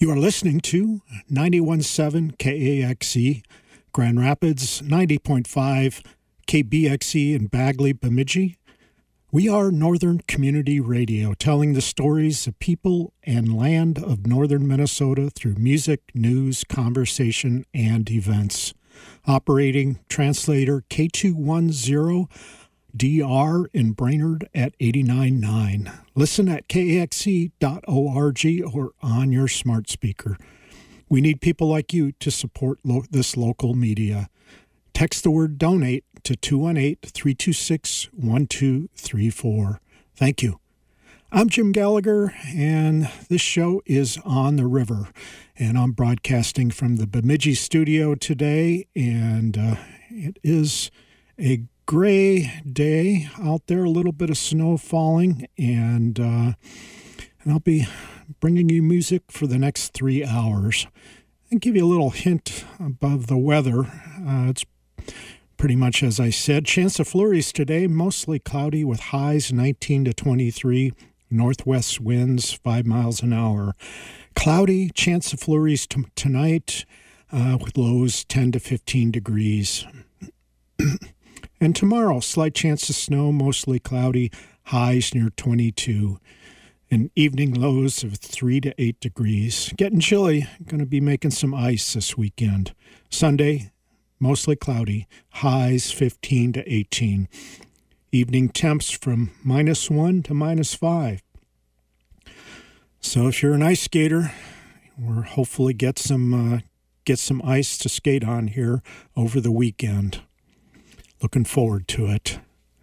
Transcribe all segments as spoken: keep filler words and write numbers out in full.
You are listening to ninety-one point seven K A X E Grand Rapids, ninety point five K B X E in Bagley, Bemidji. We are Northern Community Radio, telling the stories of people and land of northern Minnesota through music, news, conversation, and events. Operating translator K two ten D R in Brainerd at eighty-nine point nine. Listen at K A X E dot org or on your smart speaker. We need people like you to support lo- this local media. Text the word donate to two one eight, three two six, one two three four. Thank you. I'm Jim Gallagher, and this show is On the River, and I'm broadcasting from the Bemidji studio today, and uh, it is a gray day out there, a little bit of snow falling, and uh, and I'll be bringing you music for the next three hours. And give you a little hint above the weather. Uh, it's pretty much as I said. Chance of flurries today, mostly cloudy with highs nineteen to twenty-three, northwest winds five miles an hour. Cloudy, chance of flurries t- tonight uh, with lows ten to fifteen degrees. And tomorrow, slight chance of snow, mostly cloudy, highs near twenty-two. And evening lows of three to eight degrees. Getting chilly. Going to be making some ice this weekend. Sunday, mostly cloudy, highs fifteen to eighteen. Evening temps from minus one to minus five. So if you're an ice skater, we'll hopefully get some uh, get some ice to skate on here over the weekend. Looking forward to it.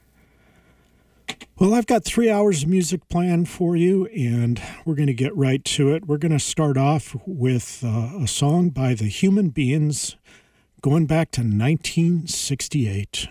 Well, I've got three hours of music planned for you, and we're going to get right to it. We're going to start off with uh, a song by the Human Beings going back to nineteen sixty-eight.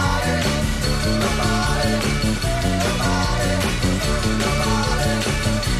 Nobody, nobody, nobody, nobody.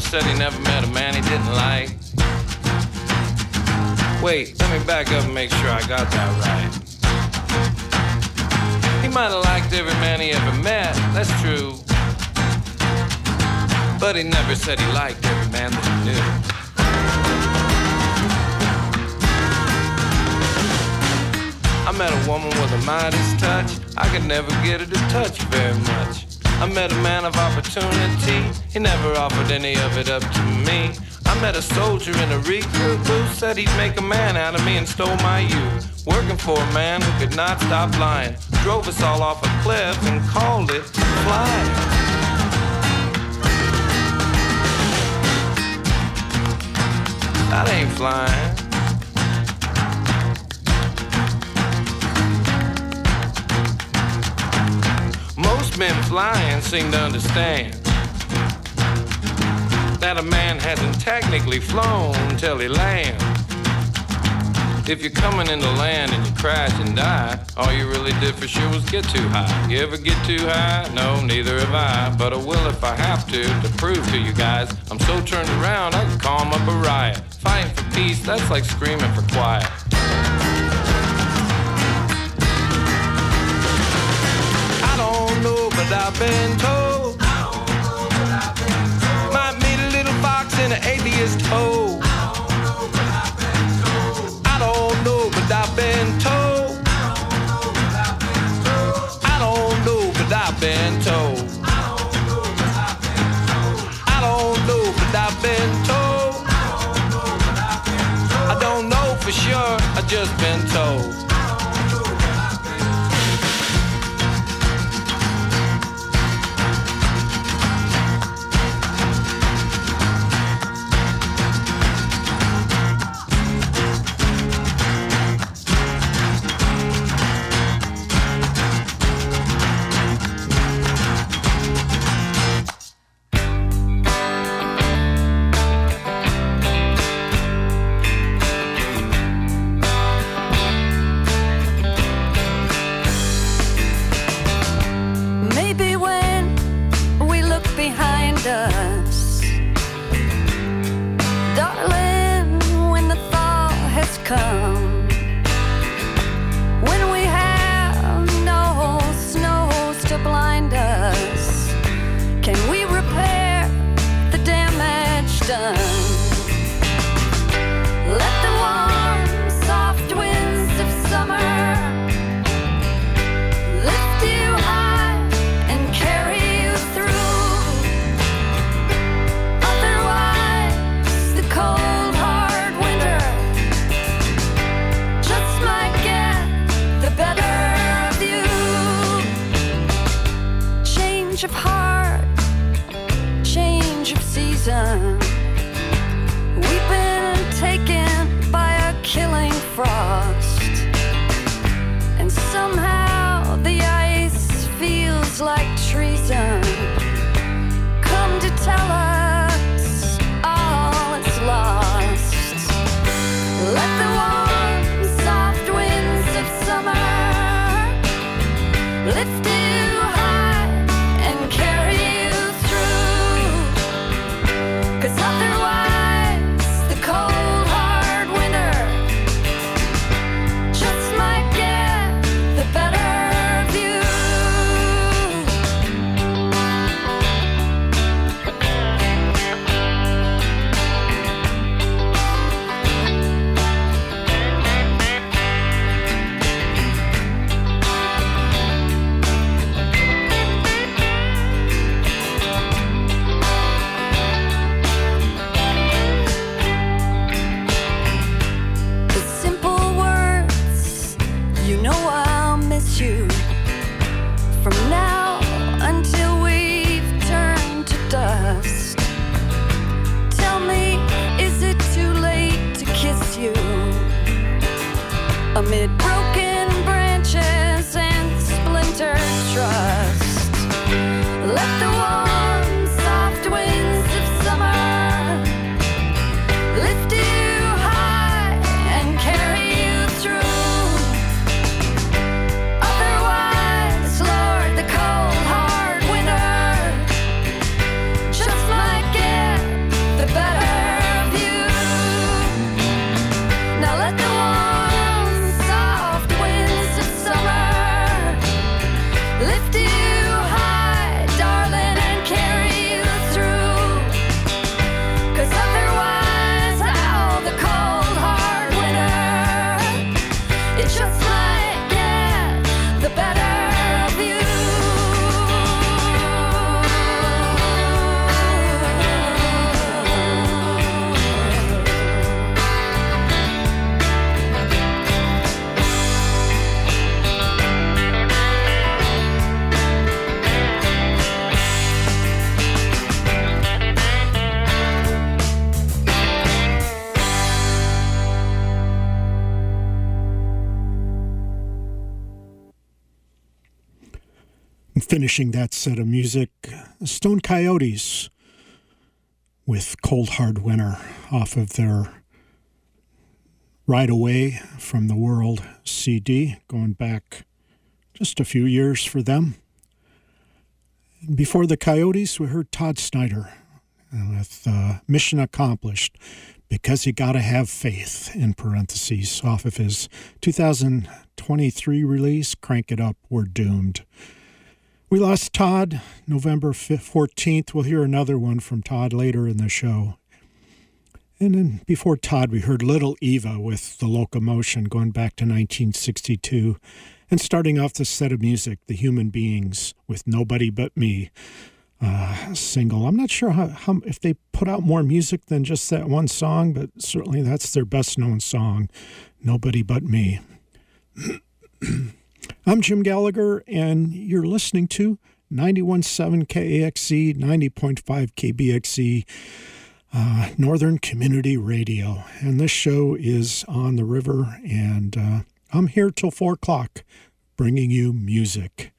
said he never met a man he didn't like. Wait, let me back up and make sure I got that right. He might have liked every man he ever met, that's true. But he never said he liked every man that he knew. I met a woman with a Midas touch. I could never get her to touch very much. I met a man of opportunity. He never offered any of it up to me. I met a soldier in a recruit who said he'd make a man out of me and stole my youth. Working for a man who could not stop lying. Drove us all off a cliff and called it flying. That ain't flying. Most men flying seem to understand that a man hasn't technically flown till he lands. If you're coming into land and you crash and die, all you really did for sure was get too high. You ever get too high? No, neither have I, but I will if I have to, to prove to you guys I'm so turned around I can calm up a riot. Fighting for peace, that's like screaming for quiet. I don't know, but I've been told might meet a little fox in an atheist hole. I don't know, but I've been told. I don't know, but I've been told. I don't know, but I've been told. I don't know for sure, I've just been told. Finishing that set of music, Stone Coyotes with Cold Hard Winter off of their Ride Away from the World C D, going back just a few years for them. Before the Coyotes, we heard Todd Snyder with uh, Mission Accomplished, Because You Gotta Have Faith, in parentheses, off of his two thousand twenty-three release, Crank It Up, We're Doomed. We lost Todd November fourteenth. We'll hear another one from Todd later in the show. And then before Todd, we heard Little Eva with The Locomotion, going back to nineteen sixty-two. And starting off the set of music, The Human Beings with Nobody But Me uh, single. I'm not sure how, how if they put out more music than just that one song, but certainly that's their best-known song, Nobody But Me. I'm Jim Gallagher, and you're listening to ninety-one point seven K A X E, ninety point five K B X E, uh, Northern Community Radio. And this show is on the river, and uh, I'm here till four o'clock bringing you music.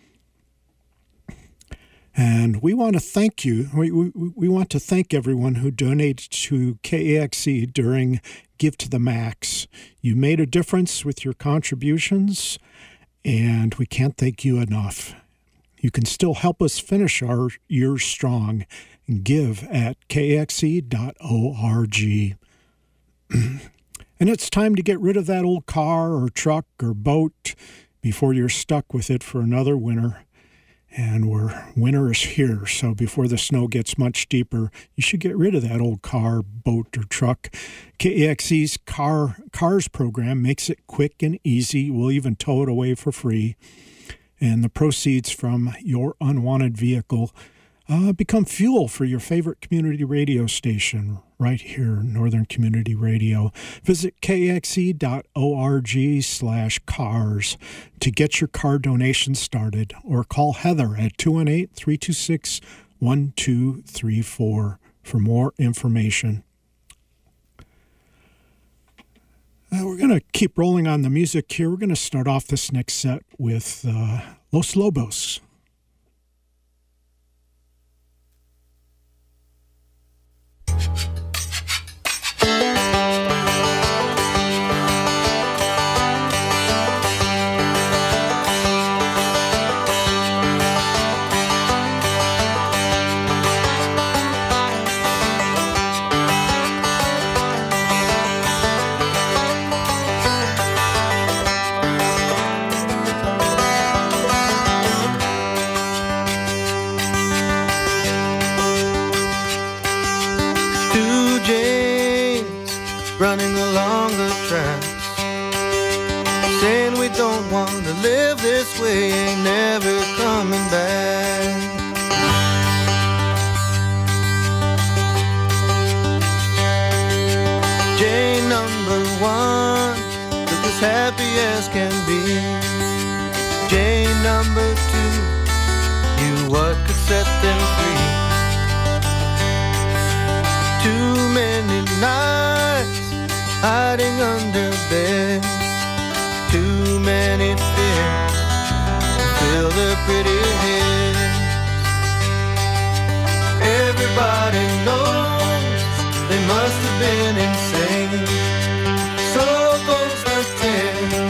And we want to thank you. We, we, we want to thank everyone who donated to K A X E during Give to the Max. You made a difference with your contributions, and we can't thank you enough. You can still help us finish our year strong and give at K X E dot org. And it's time to get rid of that old car or truck or boat before you're stuck with it for another winter. And we're, winter is here, so before the snow gets much deeper, you should get rid of that old car, boat, or truck. K A X E's car Cars program makes it quick and easy. We'll even tow it away for free. And the proceeds from your unwanted vehicle uh, become fuel for your favorite community radio station right here, Northern Community Radio. Visit K X E dot org slash cars to get your car donation started, or call Heather at two one eight, three two six, one two three four for more information. Uh, we're going to keep rolling on the music here. We're going to start off this next set with uh, Los Lobos. Running along the tracks, saying we don't want to live this way, ain't never coming back. Jane number one, look as happy as can be. Jane number two, knew what could set them free. Too many nights hiding under bed, too many fears fill their pretty heads. Everybody knows they must have been insane. So goes the tale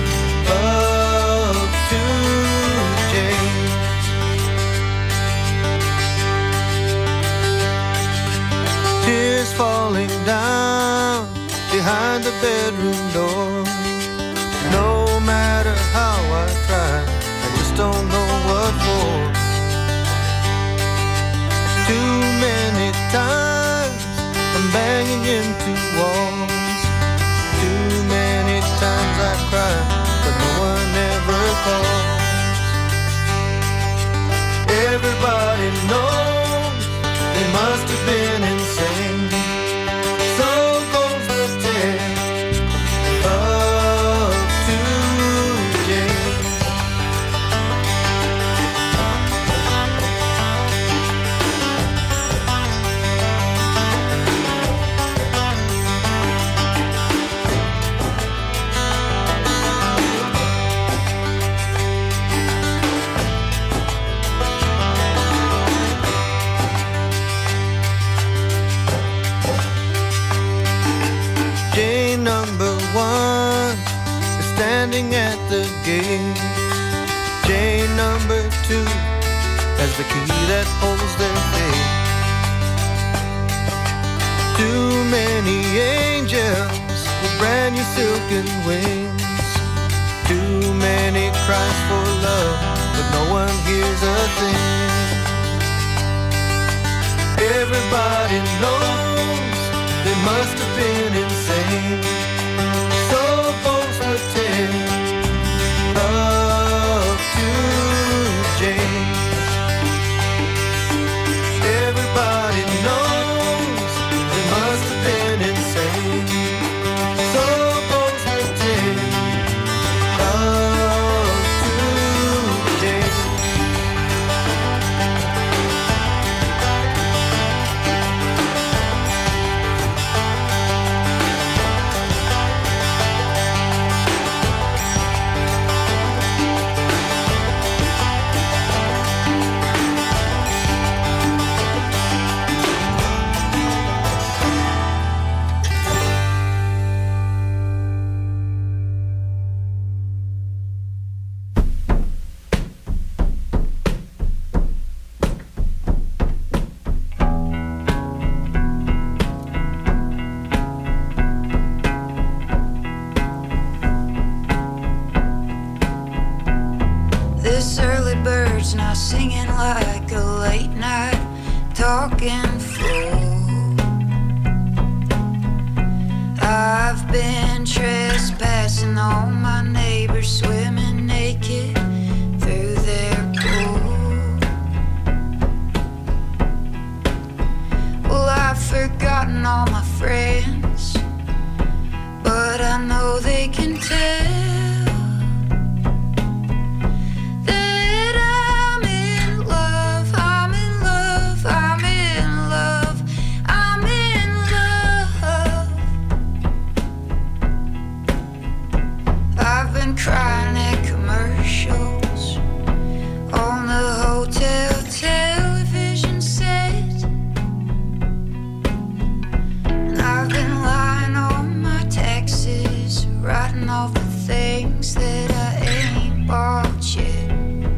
of two Janes. Tears falling down behind the bedroom door. No matter how I try, I just don't know what for. Too many times I'm banging into walls. Too many times I cry, but no one ever calls. Everybody knows they must have been insane. So goes the tale of two Janes. the gate. Jane number two has the key that holds their fate. Too many angels with brand new silken wings. Too many cries for love, but no one hears a thing. Everybody knows they must have been insane. So folks pretend up to Jane. Everybody knows they must have been insane. So folks pretend up to Jane. This early bird's now singing like a late night talking fool. I've been trespassing on my neighbors, swimming naked through their pool. Well, I've forgotten all my friends, but I know they can tell crying at commercials on the hotel television set. And I've been lying on my taxes, writing off the things that I ain't bought yet.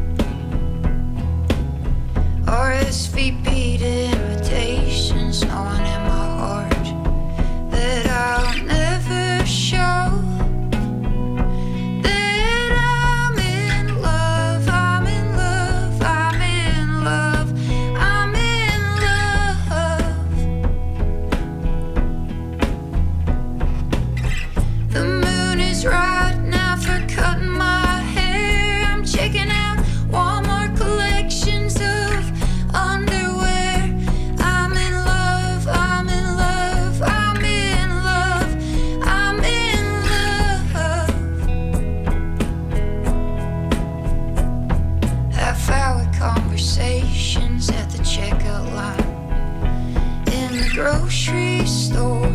R S V P to invitations, knowing in my heart that I'll never show. Right now for cutting my hair, I'm checking out Walmart collections of underwear. I'm in love, I'm in love, I'm in love, I'm in love. Half-hour conversations at the checkout line in the grocery store.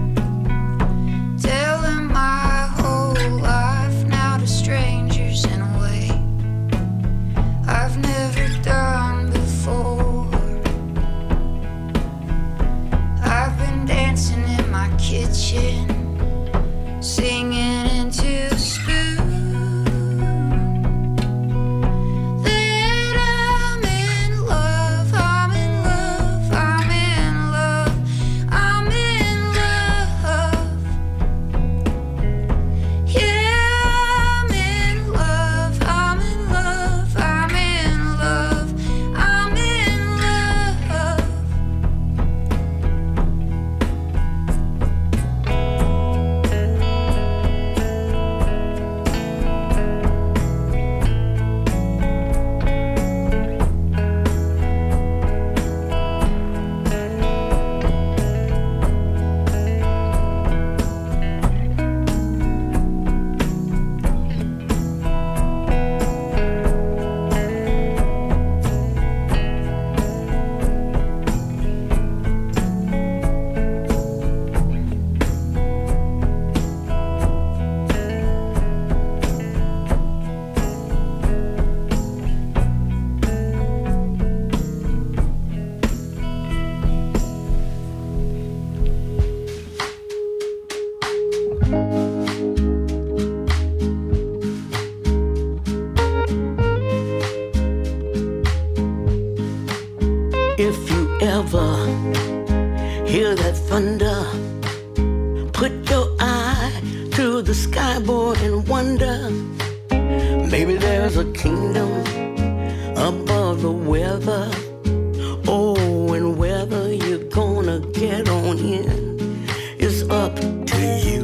Kitchen, singing into a spoon that I'm in love, I'm in love, I'm in love, I'm in love. If you ever hear that thunder, put your eye to the sky, boy, and wonder. Maybe there's a kingdom above the weather. Oh, and whether you're gonna get on in is up to you.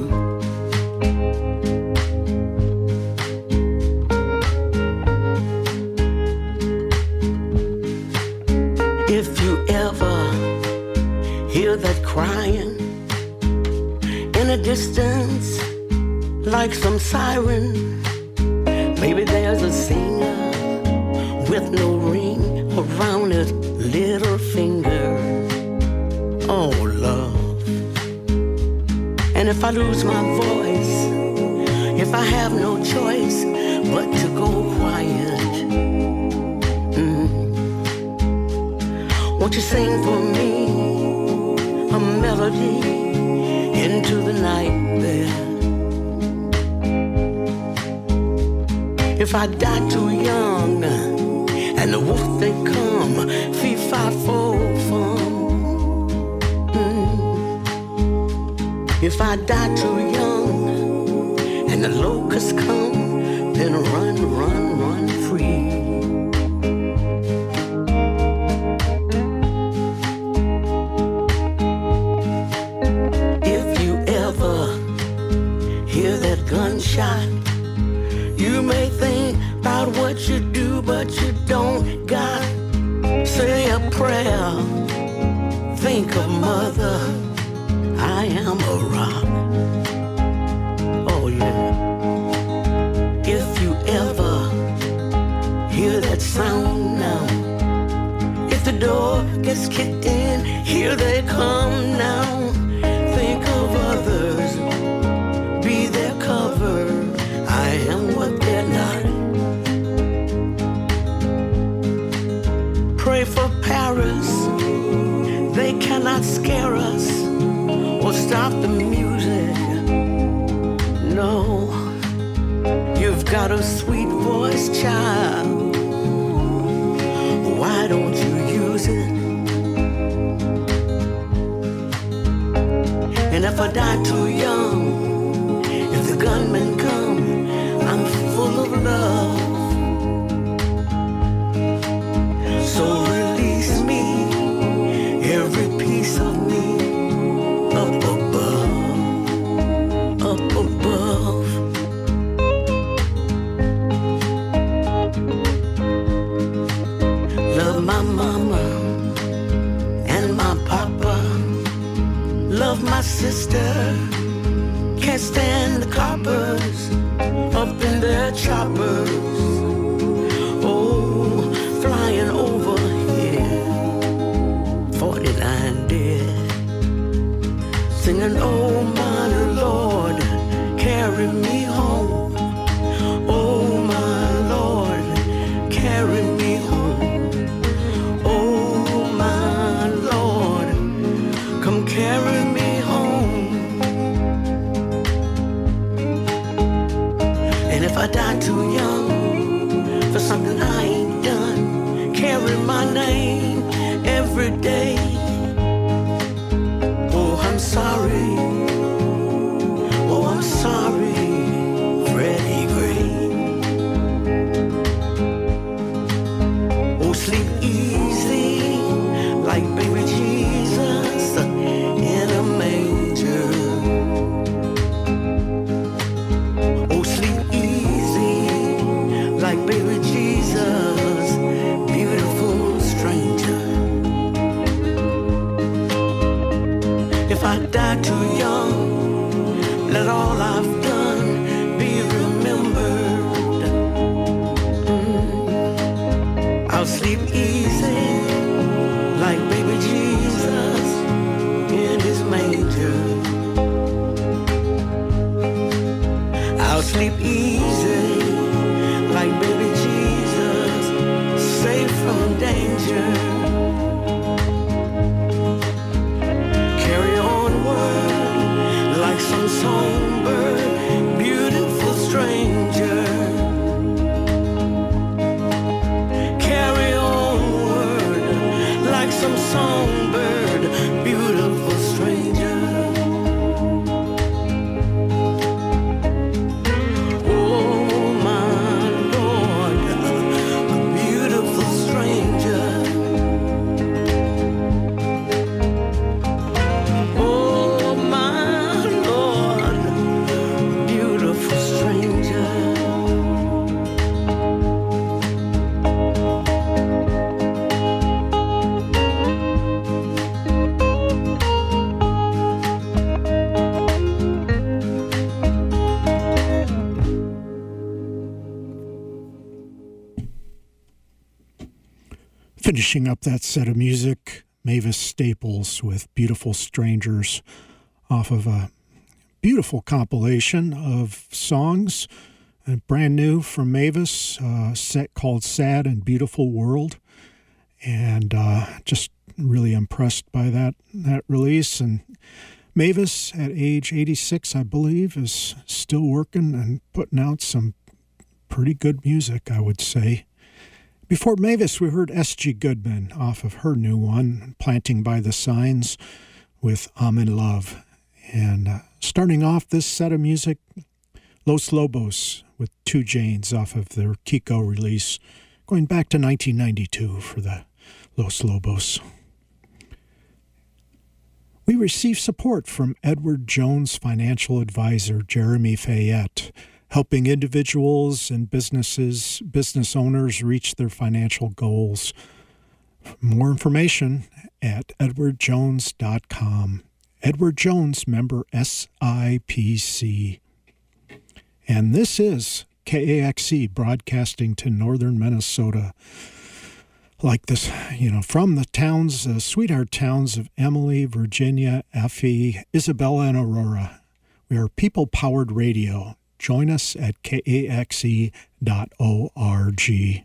If you ever hear that crying in a distance like some siren, maybe there's a singer with no ring around his little finger. Oh, love. And if I lose my voice, if I have no choice but to go quiet, mm, won't you sing for me a melody into the night there? If I die too young and the wolf they come, fee fi fo fum. Mm. If I die too young and the locusts come, then run, run, run free. If you ever hear that gunshot, you may think about what you do, but you don't got. Say a prayer, think of mother, I am a rock. Oh yeah. If you ever hear that sound now, if the door gets kicked in, here they come now. Think of others, be their cover, I am what they're not. Pray for Paris, they cannot scare us or stop the music. No, you've got a sweet voice, child. Why don't you use it? And if I die too young, if the gunmen come, I'm full of love. So release me, every piece of me, up above, up above. Love my mama and my papa, love my sister, can't stand the coppers up in their choppers. Oh, flying over here, forty-nine dead, singing, oh my Lord, carry me home. Oh my Lord, carry me home. Oh my Lord, come carry me home. And if I die too young for something I ain't done, carry my name every day. Oh, I'm sorry. Oh, I'm sorry, Freddie Gray. Oh, sleep easy like baby Jesus in a manger. Oh, sleep easy like baby Jesus, beautiful stranger. If I die too young, let all I've done be remembered. Mm. I'll sleep easy like baby Jesus in his manger. I'll sleep easy like baby Jesus, safe from danger. Carry onward like some songbird, beautiful stranger. Carry onward like some Finishing up that set of music, Mavis Staples with Beautiful Strangers off of a beautiful compilation of songs, and brand new from Mavis, a set called Sad and Beautiful World. And uh, just really impressed by that, that release. And Mavis, at age eighty-six, I believe, is still working and putting out some pretty good music, I would say. Before Mavis, we heard S G Goodman off of her new one, Planting by the Signs, with I'm in Love. And uh, starting off this set of music, Los Lobos with Two Janes off of their Kiko release, going back to nineteen ninety-two for the Los Lobos. We received support from Edward Jones financial advisor Jeremy Fayette, helping individuals and businesses, business owners reach their financial goals. More information at edward jones dot com. Edward Jones, member S I P C. And this is K A X E broadcasting to northern Minnesota. Like this, you know, from the towns, uh, sweetheart towns of Emily, Virginia, Effie, Isabella, and Aurora. We are people-powered radio. Join us at K A X E dot org.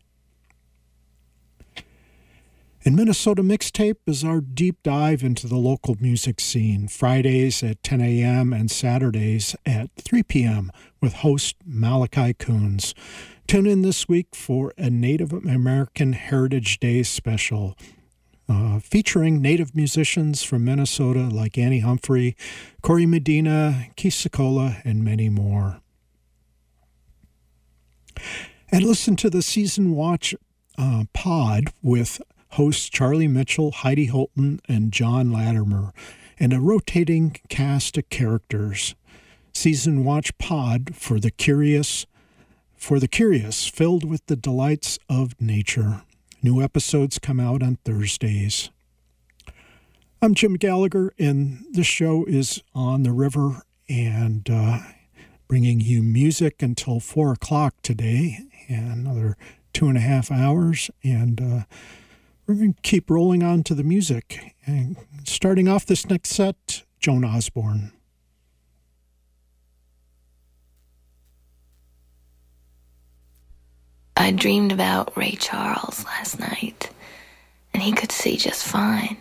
And Minnesota Mixtape is our deep dive into the local music scene, Fridays at ten a.m. and Saturdays at three p.m. with host Malachi Coons. Tune in this week for a Native American Heritage Day special, uh, featuring Native musicians from Minnesota like Annie Humphrey, Corey Medina, Keith Secola, and many more. And listen to the Season Watch uh, pod with hosts Charlie Mitchell, Heidi Holton, and John Latimer, and a rotating cast of characters. Season Watch pod for the curious, for the curious, filled with the delights of nature. New episodes come out on Thursdays. I'm Jim Gallagher, and this show is on the river and uh, bringing you music until four o'clock today, and another two and a half hours, and uh, we're going to keep rolling on to the music. And starting off this next set, Joan Osborne. I dreamed about Ray Charles last night, and he could see just fine.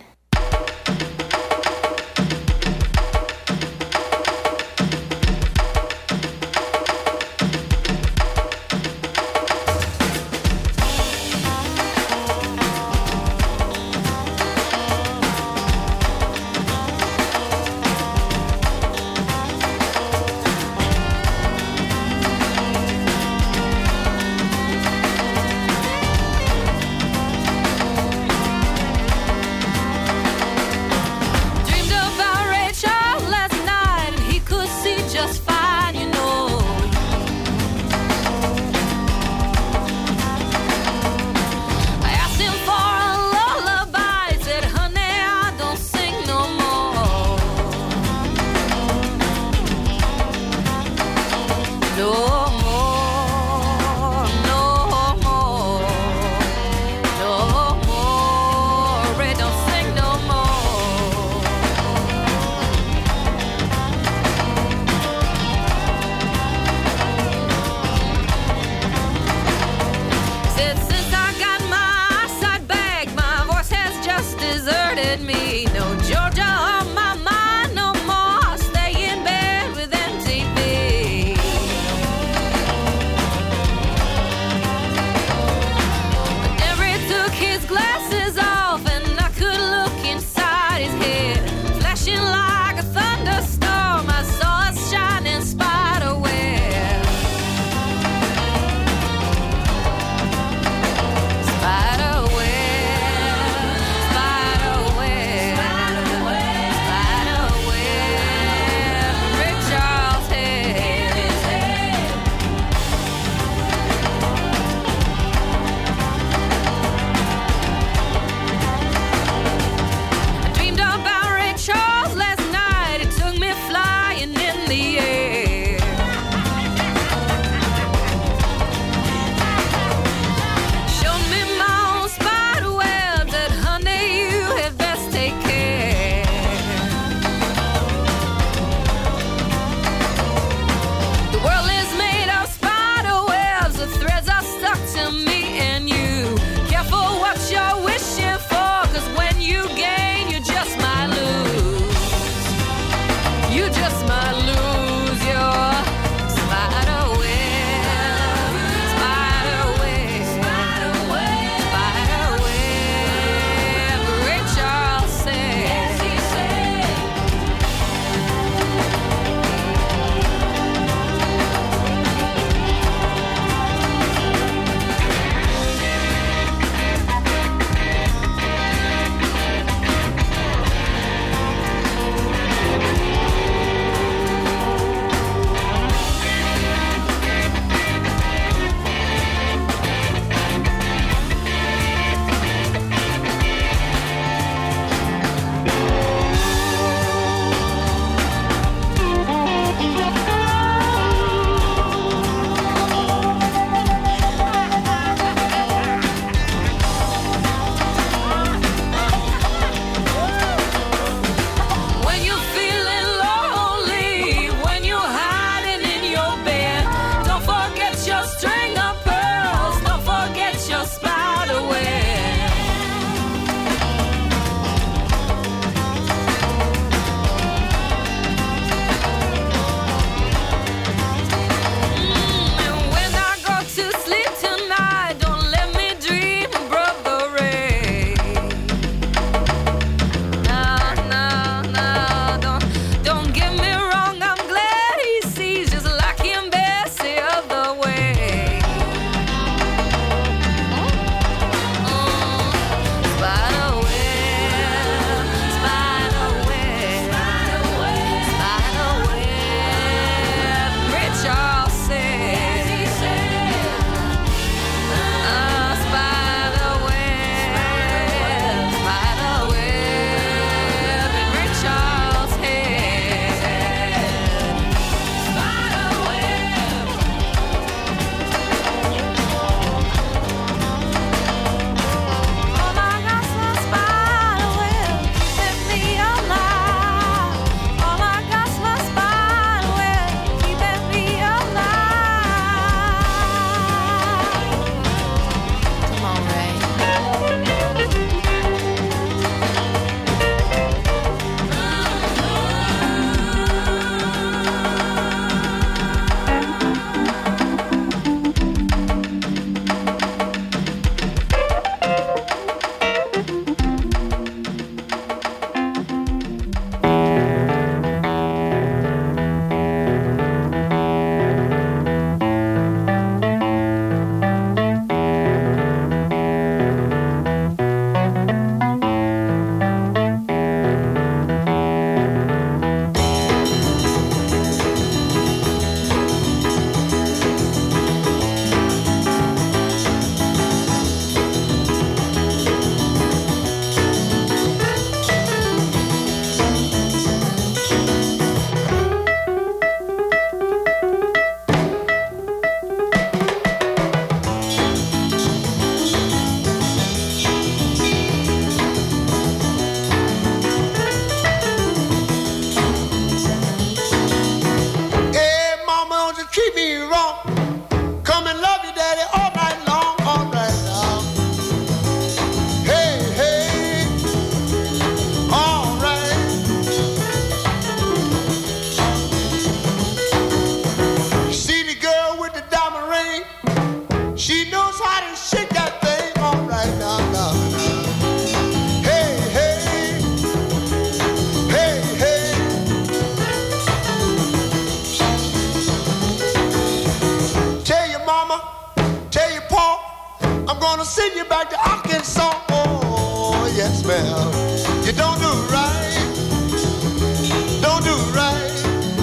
the Arkansas. Oh, yes, ma'am. You don't do right. Don't do right.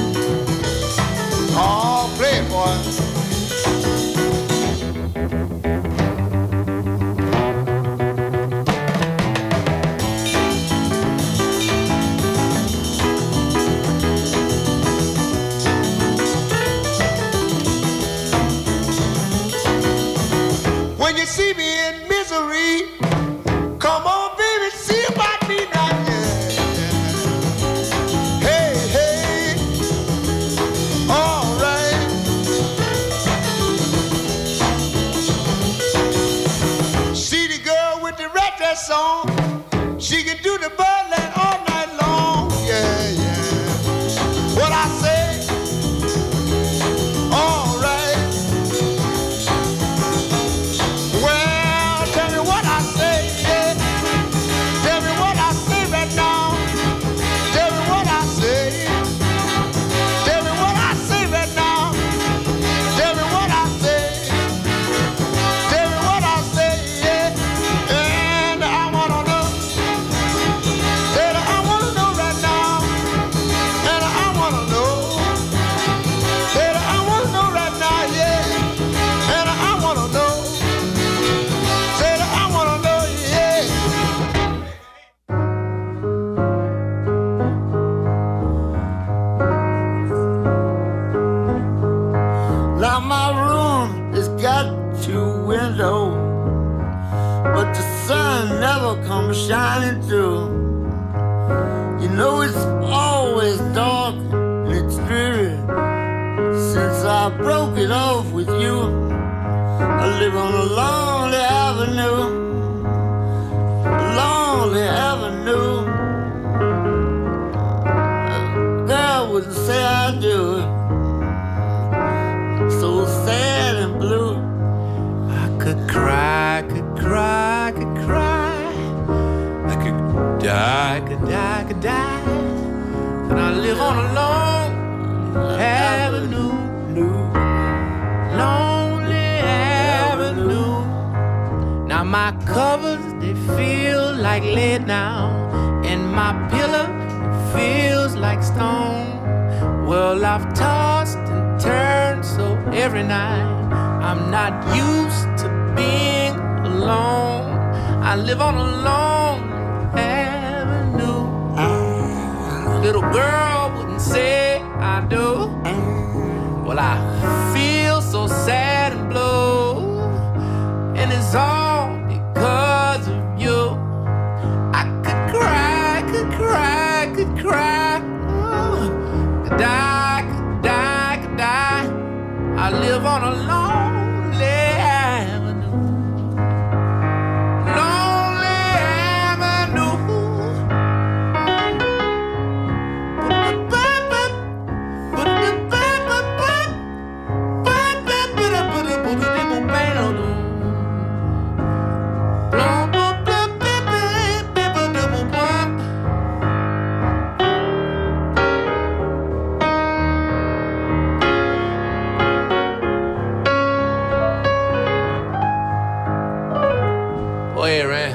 Oh, play it, boy. When you see me in misery, come on, baby, see about me now, yeah. Hey, hey, all right. See the girl with the red dress on, she can do the birdland all night long, yeah, yeah. What I say, all right. Well, tell me what I say, yeah. Tell me what I say right now. Tell me what I say. Tell me what I say right now. Tell me what I say. Tell me what I say, yeah. And I wanna know. Said I wanna know right now. And I wanna know. Said I wanna know right now, yeah. And I wanna know. Said I wanna know, yeah. Now my room has got two windows, but the sun never comes shining through. You know it's always dark and it's dreary since I broke it off with you. I live on a lonely avenue, a lonely avenue. A girl wouldn't say I do it. So sad and blue. I could cry, could cry, could cry. I could die, could die, could die. And I live on a long avenue, lonely avenue. Now my covers, they feel like lead now, and my pillow feels like stone. Well, I've tossed and turned, so every night I'm not used to being alone. I live on a long avenue. Little girl wouldn't say I do. Well, I feel so sad and blue, and it's all because of you. I could cry, could cry, could cry. Could die, could die, could die. I live on a lonely avenue. Lonely avenue. Boy, man.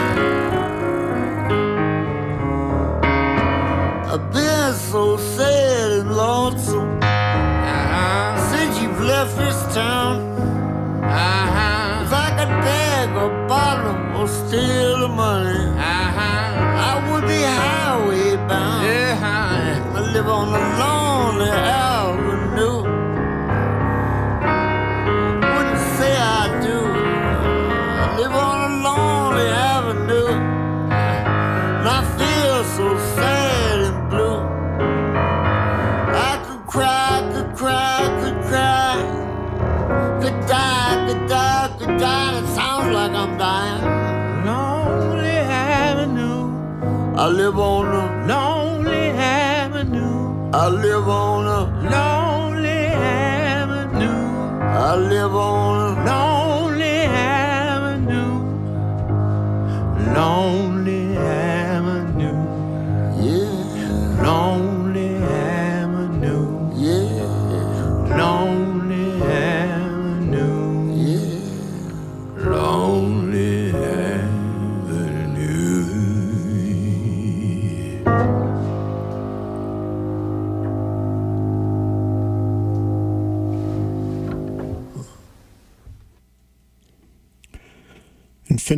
I've been so sad and lonesome uh-huh. since you've left this town. Uh-huh. If I could beg a bottle or steal the money, uh-huh. I would be highway bound. Uh-huh. I live on a lonely avenue. Wouldn't say I do. I live on a lonely avenue, and I feel so sad and blue. I could cry, could cry, could cry, could die, could die, could die. It sounds like I'm dying. Lonely avenue. I live on a lonely avenue. I live on a lonely avenue. I live on a lonely avenue. Lonely avenue. Yeah. Lonely avenue. Yeah. Lonely avenue. Yeah. Lonely avenue.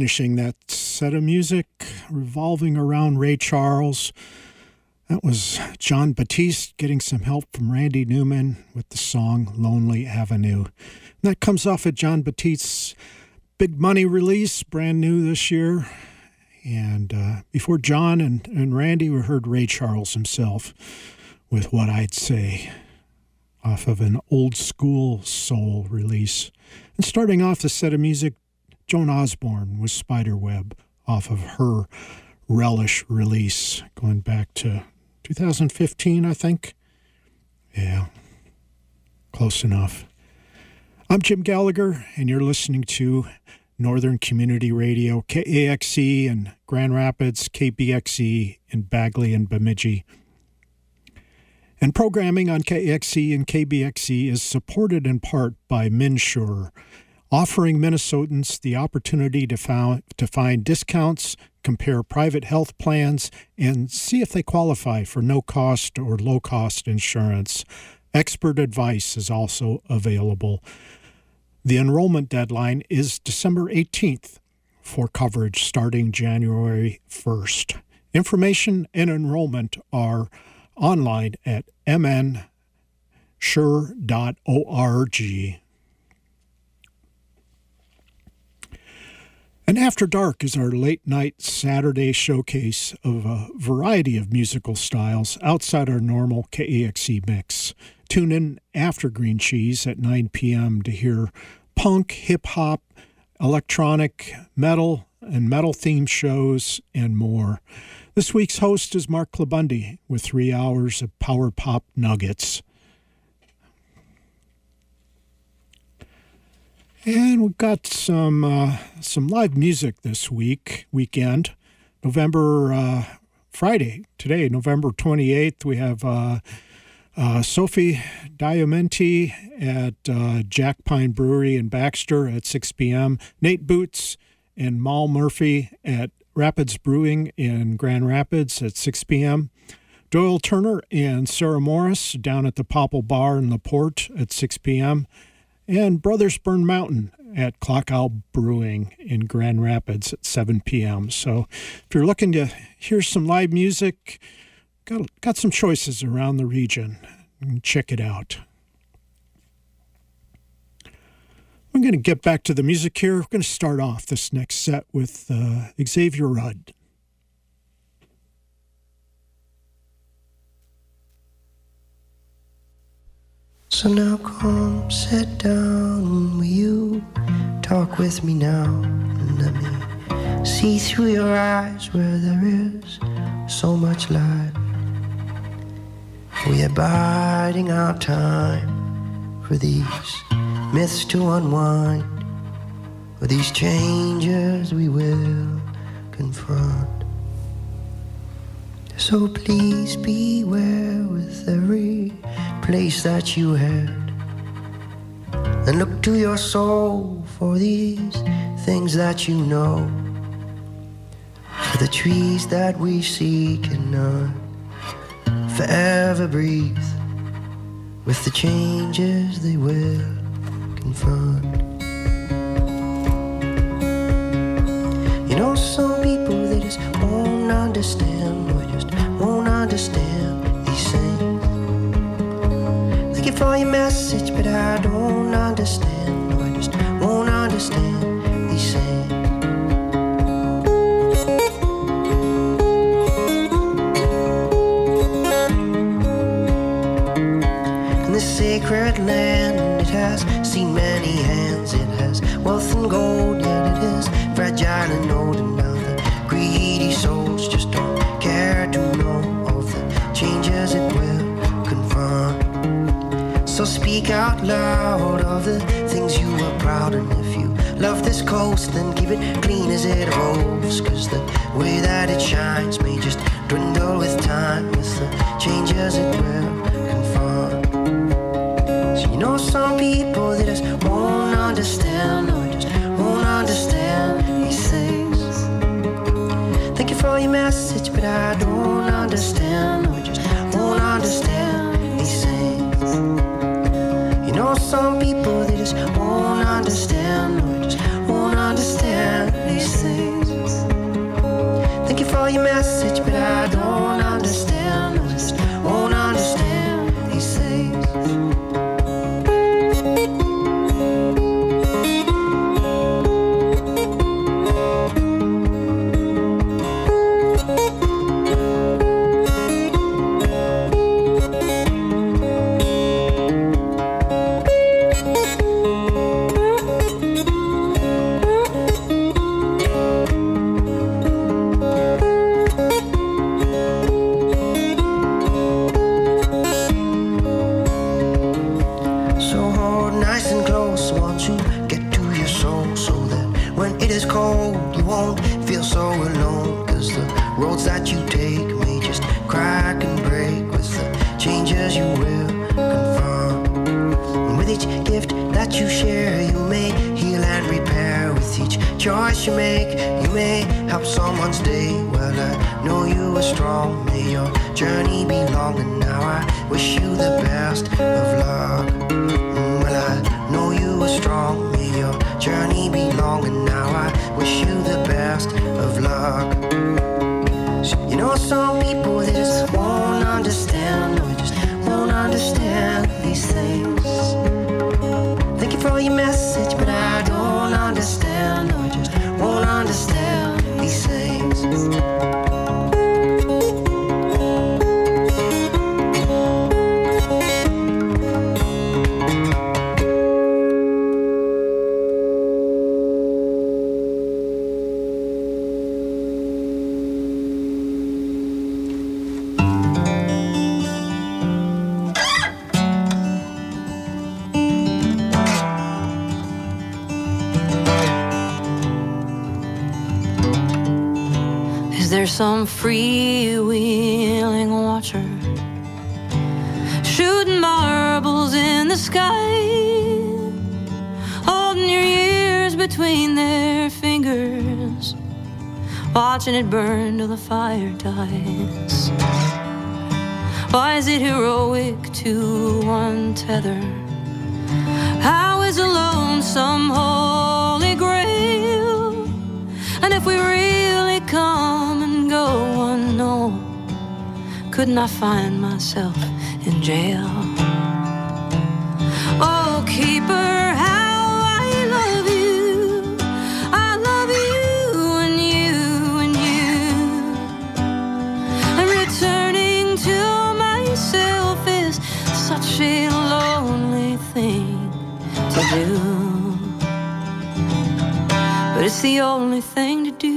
finishing that set of music revolving around Ray Charles. That was Jon Batiste getting some help from Randy Newman with the song Lonely Avenue. And that comes off of Jon Batiste's Big Money release, brand new this year. And uh, before John and, and Randy, we heard Ray Charles himself with What I'd Say, off of an old school soul release. And starting off the set of music, Joan Osborne with Spiderweb off of her Relish release, going back to two thousand fifteen, I think. Yeah, close enough. I'm Jim Gallagher, and you're listening to Northern Community Radio, K A X E in Grand Rapids, K B X E in Bagley and Bemidji. And programming on K A X E and K B X E is supported in part by MNsure, offering Minnesotans the opportunity to, found, to find discounts, compare private health plans, and see if they qualify for no-cost or low-cost insurance. Expert advice is also available. The enrollment deadline is December eighteenth for coverage starting January first. Information and enrollment are online at m n sure dot org. And After Dark is our late-night Saturday showcase of a variety of musical styles outside our normal K A X E mix. Tune in after Green Cheese at nine p.m. to hear punk, hip-hop, electronic, metal, and metal-themed shows, and more. This week's host is Mark Klabundi with three hours of power pop nuggets. And we've got some uh, some live music this week, weekend. November, uh, Friday, today, November twenty-eighth, we have uh, uh, Sophie Diamenti at uh, Jack Pine Brewery in Baxter at six p.m. Nate Boots and Mal Murphy at Rapids Brewing in Grand Rapids at six p.m. Doyle Turner and Sarah Morris down at the Popple Bar in LaPorte at six p.m. And Brothers Burn Mountain at Clock Owl Brewing in Grand Rapids at seven p.m. So if you're looking to hear some live music, got, got some choices around the region. Check it out. I'm going to get back to the music here. We're going to start off this next set with uh, Xavier Rudd. So now come sit down, will you talk with me now, and let me see through your eyes where there is so much life. We are biding our time for these myths to unwind, for these changes we will confront. So please beware with every place that you head, and look to your soul for these things that you know. For the trees that we see cannot forever breathe with the changes they will confront. You know, some people, they just won't understand, or just won't understand these things. Thank you for your message, but I don't understand, no, I just won't understand these things. In this sacred land, it has seen many hands, it has wealth and gold, yet it is fragile and old, and now the greedy souls just don't care to know of the changes it will confront. So speak out loud of the things you are proud, and if you love this coast, then keep it clean as it evolves, cause the way that it shines may just dwindle with time, with the changes it will confront. So you know, some people, they just won't understand, or just won't understand these things. Thank you for your message, but I don't understand, or just won't understand these things. You know, some people, they just won't understand, or just won't understand these things. for your message, but I don't understand. I just won't understand these things. That you take may just crack and break with the changes you will confront. And with each gift that you share, you may heal and repair. With each choice you make, you may help someone's day. Well, I know you are strong, may your journey be long, and now I wish you the best of luck. Well, I know you are strong, may your journey be long, and now I wish you the best of luck. You know, some people, they just won't understand, or just won't understand these things. Thank you for your message, but I don't understand, or just won't understand these things. There's some freewheeling watcher shooting marbles in the sky, holding your ears between their fingers, watching it burn till the fire dies. Why is it heroic to untether? How is alone some holy grail? And if we really come and go unknown, couldn't I find myself in jail? Oh, keeper, how I love you. I love you and you and you. And returning to myself is such a lonely thing to do, but it's the only thing to do.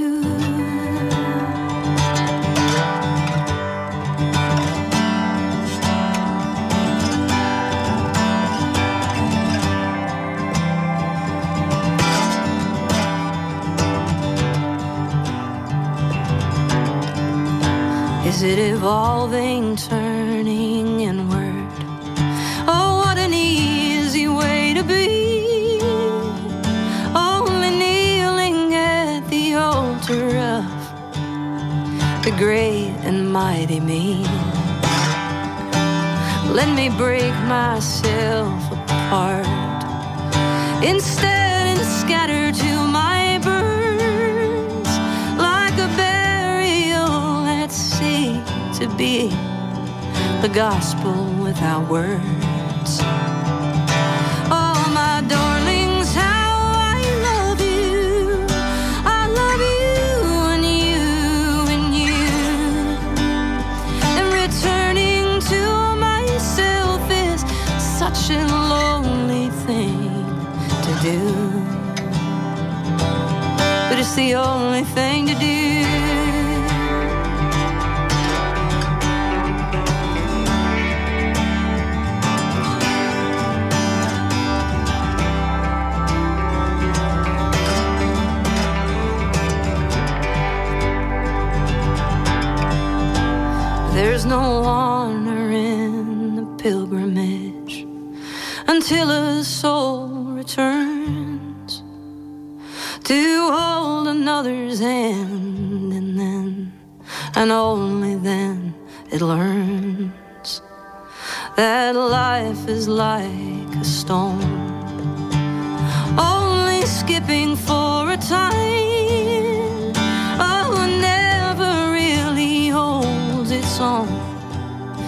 Is it evolving, turning inward? Oh, what an easy way to be, only kneeling at the altar of the great and mighty me. Let me break myself apart instead and scatter to my birds like a burial at sea, to be the gospel without words. Oh, my darlings, how I love you. I love you and you and you. And returning to myself is such a lonely thing to do, but it's the only thing to do. There's no honor in the pilgrimage until a soul returns to hold another's hand, and then, and only then, it learns that life is like a stone, only skipping for a time, oh, never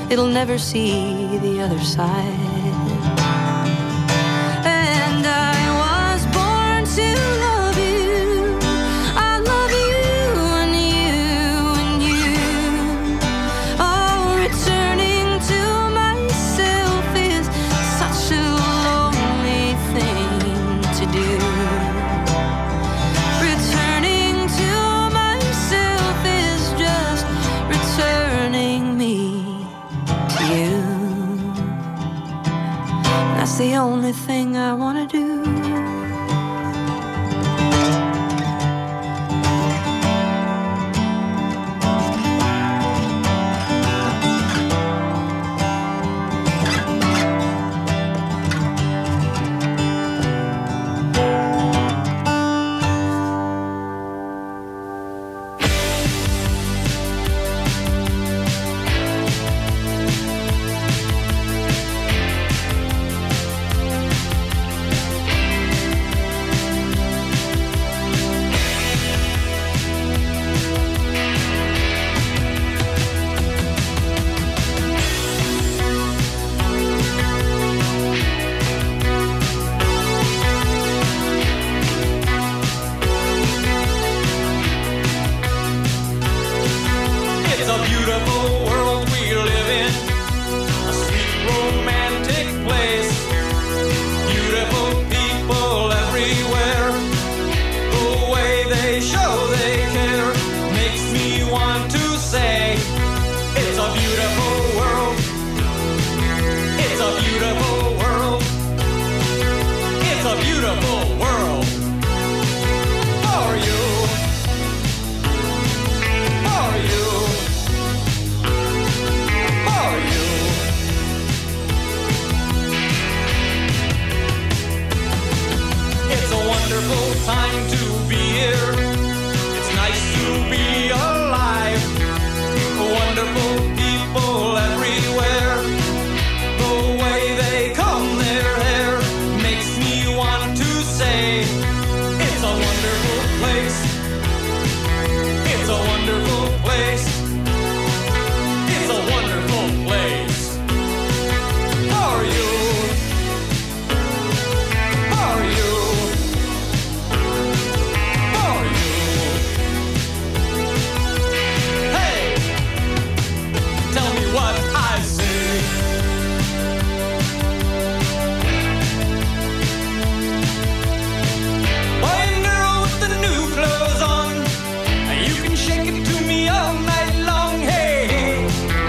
it'll never see the other side. And I was born to love you. I love you and you and you. Oh, returning to myself is such a lonely thing to do. Returning to myself is just returning me to you. That's the only thing I want to do. It's a beautiful world we live in, a sweet romantic place. Beautiful people everywhere, the way they show they care makes me want to say, it's a beautiful world. It's a beautiful world. It's a beautiful world for you. For you. For you. It's a wonderful time to be here. It's nice to be alive. Wonderful people everywhere. The way they comb their hair makes me want to say, it's a wonderful place. It's a wonderful place. It's a wonderful place for you. For you. For you. Hey, tell me what I see. Boy and girl with the new clothes on, you can shake it to me all night long. Hey, hey.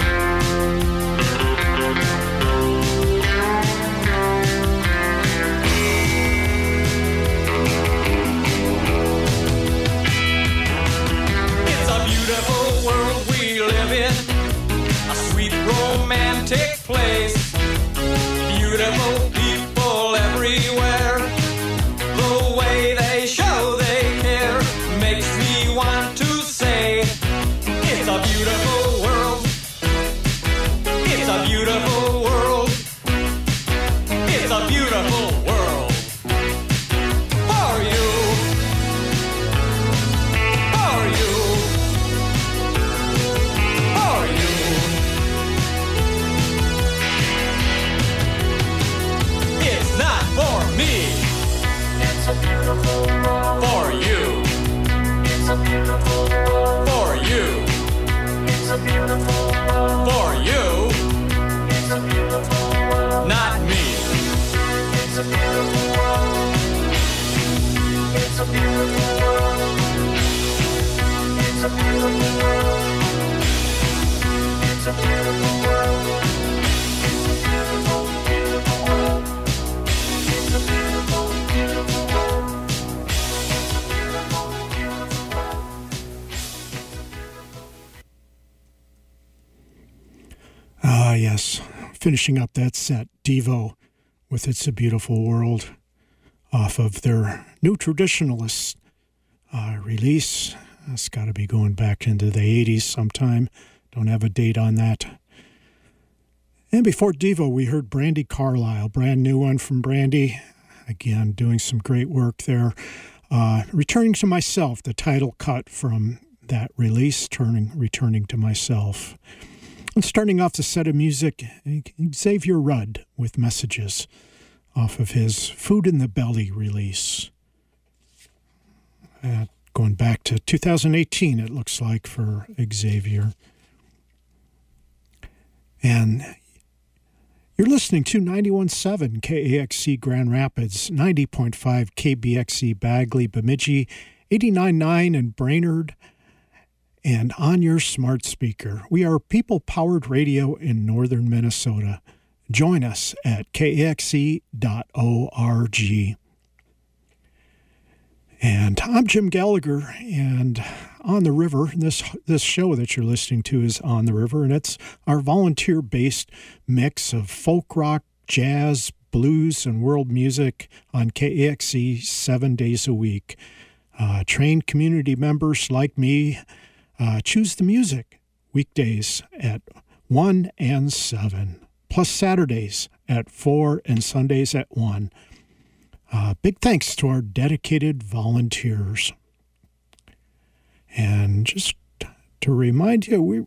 It's a beautiful world we live in, a sweet romantic place. Beautiful people everywhere, the way they show they care makes me want to say, it's a beautiful world. It's a beautiful world. It's a beautiful world for you. For you. For you. It's not for me. It's a beautiful world for you. It's a beautiful world for you. It's a beautiful world for you. It's a beautiful world, not me. It's a beautiful world. It's a beautiful world. It's a beautiful world. It's a beautiful world. It's a beautiful, beautiful world. It's a beautiful, beautiful world. It's a beautiful, beautiful world. Ah, yes. Finishing up that set, Devo with It's a Beautiful World off of their New Traditionalists uh, release. That's got to be going back into the eighties sometime. Don't have a date on that. And before Devo, we heard Brandi Carlile, brand new one from Brandi. Again, doing some great work there. Uh, Returning to Myself, the title cut from that release, turning, Returning to Myself. And starting off the set of music, Xavier Rudd with Messages off of his Food in the Belly release. Uh, going back to two thousand eighteen, it looks like, for Xavier. And you're listening to ninety-one point seven K A X C Grand Rapids, ninety point five K B X C Bagley, Bemidji, eighty-nine point nine in Brainerd, and on your smart speaker. We are people-powered radio in northern Minnesota. Join us at K A X C dot org. And I'm Jim Gallagher, and On the River, this this show that you're listening to is On the River, and it's our volunteer-based mix of folk rock, jazz, blues, and world music on K A X C seven days a week. Uh, trained community members like me uh, choose the music weekdays at one and seven, plus Saturdays at four and Sundays at one. Uh, big thanks to our dedicated volunteers. And just to remind you, we,